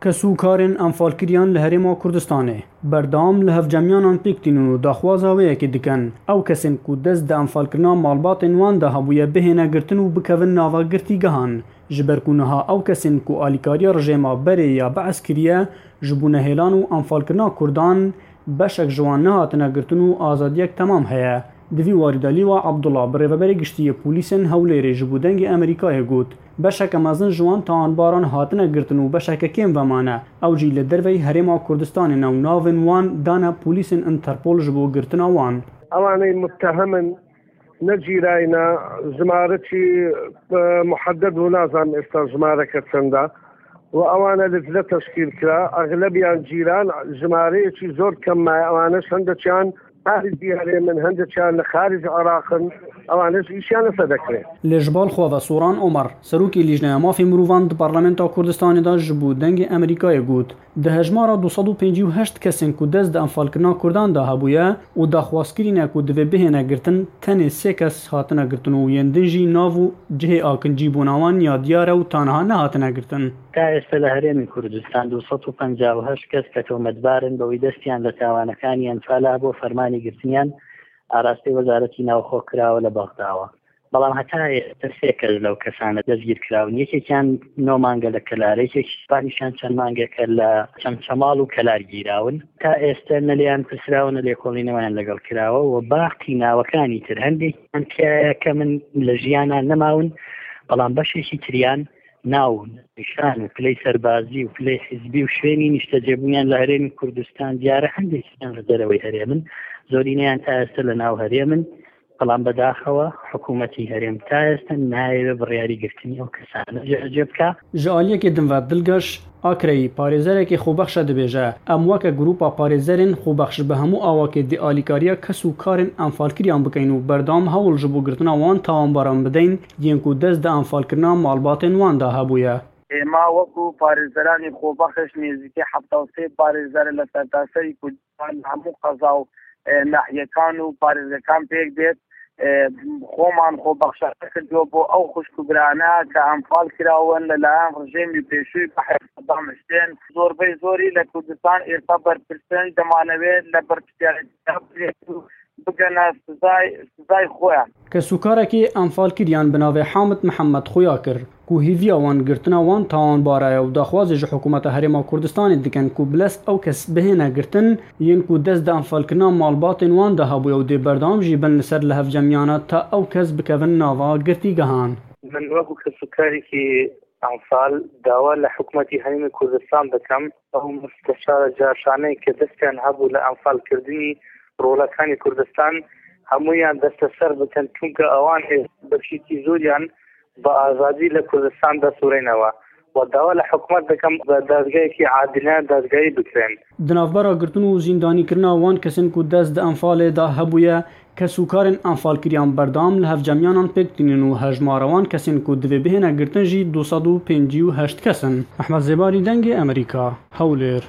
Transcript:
کەسوکارên ئەنفالکiriyan li Herêma Kurdistanê berdewam li hevcemyanan pêk tînin û daxwaza wê yekê dikin. Ew kesên ku dest di enfalkirina malbatên wan de hebûye bihêne girtin û bikevin nava girtîgehan. Ji ber ku niha ew kesên ku alîkariya rejêma berê ya Bees kiriye ji bûnehêlan û enfalkirina Kurdan beşek ji wan nehatine girtin û azadiyek temam heye. Di vî warî de Lîva Abdullah bi rêveberê giştî yê polîsên Hewlêrê ji bo dengê Amerîkayê got beşeke mezin ji wan tawanbaran hatine girtin û beşeke kêm vemane. Ew jî li derveyî Herêma Kurdistanê ne û navên wan dane polîsên Interpol ji bo girtina wan. Ewanê muttehemin ne cîrayîne jimarekî muhedded û nazan êsta jimareke çend e û ewane li zile teşkîl kira. Aglebiyan cîran jimareyekî zor kem me ewaneş hindekiyan خارج دیارê min hindekiyan li xarîc Iraqin ewan ji îşiyan nesedekirê. Lê ji balxwe ve Soran Omar, serokê Lîjneya Mafê Mirovan di Parlamenta Kurdistanê de ji bo dengê Amerîkayê got di hejmara 258 kesên ku dest di enfalkirina Kurdan de hebûye û daxwazkirîne ku divê bihêne girtin tenê 3 kes hatine girtin û yên din jî nav û cihê akincî bûna wan ya diyar e û tanha nehatine girtin. تا ئێستا لە هەرێمی کوردستان 258 کەس کە تۆمەتبارن بەوەی دەستیان لە تاوانەکانی ئەنفالا بۆ فەرمانی گرتنیان ئاراستەی وەزارەتی ناوخۆ کراوە لە بەغداوە. بەڵام هەتا ئێستا 3 کەس لەو کەسانە دەستگیر کراون. یەکێکیان 9 مانگە لە کەلار، یەکێکی سوپانیشان چەند مانگێکە لە چەمچەماڵ و کەلار گیراون. تا ئێستا نەلیان پرسراون لێکۆڵینەوەیان لەگەڵ کراوە و باقی ناوەکانی تر هەندێکیان کە من لە ژیانان نەماون بەڵام بەشێکی تریان ناون نیشان و پلەی سەربازی و پلەی حیزبی و شوێنی نیشتەجێبوونیان لە هەرێمی کوردستان دیارە هەندێکیان لە دەرەوەی هەرێمن، زۆرینەیان تا ئێستا لە ناو هەرێمن، بەڵام بەداخەوە حکوومەتی هەرێم تا ئێستا نایەوێت بڕیاریگرتنی ئەو کەسانە جێبەجێ بکە. Ji aliyekê din ve Dilgeş Akreyî parêzerekê xwebexş dibêje em weke grûpa parêzerên xwebexş bi hemû awakê di alîkariya kes û karên enfalkiriyan bikein û berdewam hewl ji bo girtina wan tawanbaran bidin yên ku dest di enfalkirina malbatên wan de hebûye. ئێمە وەکو پارێزەرانی خۆبەخش نێزیکەی 73 پارێزەر لە سەرتاسەری کوردستان هەموو قەزا و ناحیەکان و پارێزەکان پێک دێت خۆمان خۆبەخشانە کردووە بۆ ئەو خوشکوگرانە کە ئەنفال کراون لەلایەن ڕژێمی پێشووی بە حێفدامشتێن. زۆربەی زۆری لە کوردستان ئێستا بەرپرسن دەمانەوێت لە بەرپرسیارەتی بگەنە سزای خۆیان. کەسوکارێکی ئەنفالکiriyan bi navê Hamid Mihemed xuya kir ku hêviya wan girtina wan tawanbar e û daxwazê ji hikûmeta Herêma Kurdistanê dikin ku bilest ew kes bihêne girtin yên ku dest di enfalkirina malbatên wan de hebûye û dê berdewam jî bin li ser li hevcemiyana ta ew kes bikevin nava girtîgehan. من وەکو کەسوکارێکی ئەنفال داوا لە حکوومەتی هەرێمی کوردستان دەکەم ئەو مستەشارە جاشانەی کە دەستیان هەبوو لە ئەنفالکردنی ڕۆڵەکانی کوردستان هەموویان دەستە سەر بکەن چونکە ئەوان بەشێکی زۆریان بە ئازادی لە کوردستان دەسوڕێنەوە و داوا لە حکوومەت دەکەم بە دادگایەکی عادلانە دادگایی بکرێن. Di navbera girtin û zîndanîkirina wan kesên ku dest di enfalê de hebûye kesûkarên enfalkiriyan berdewam li hevcemiyanan pêk tînin û hejmara wan kesên ku divê bihêne girtin jî 258 kes in. Ehmed Zêbarî dengê Amerîka Hewlêr.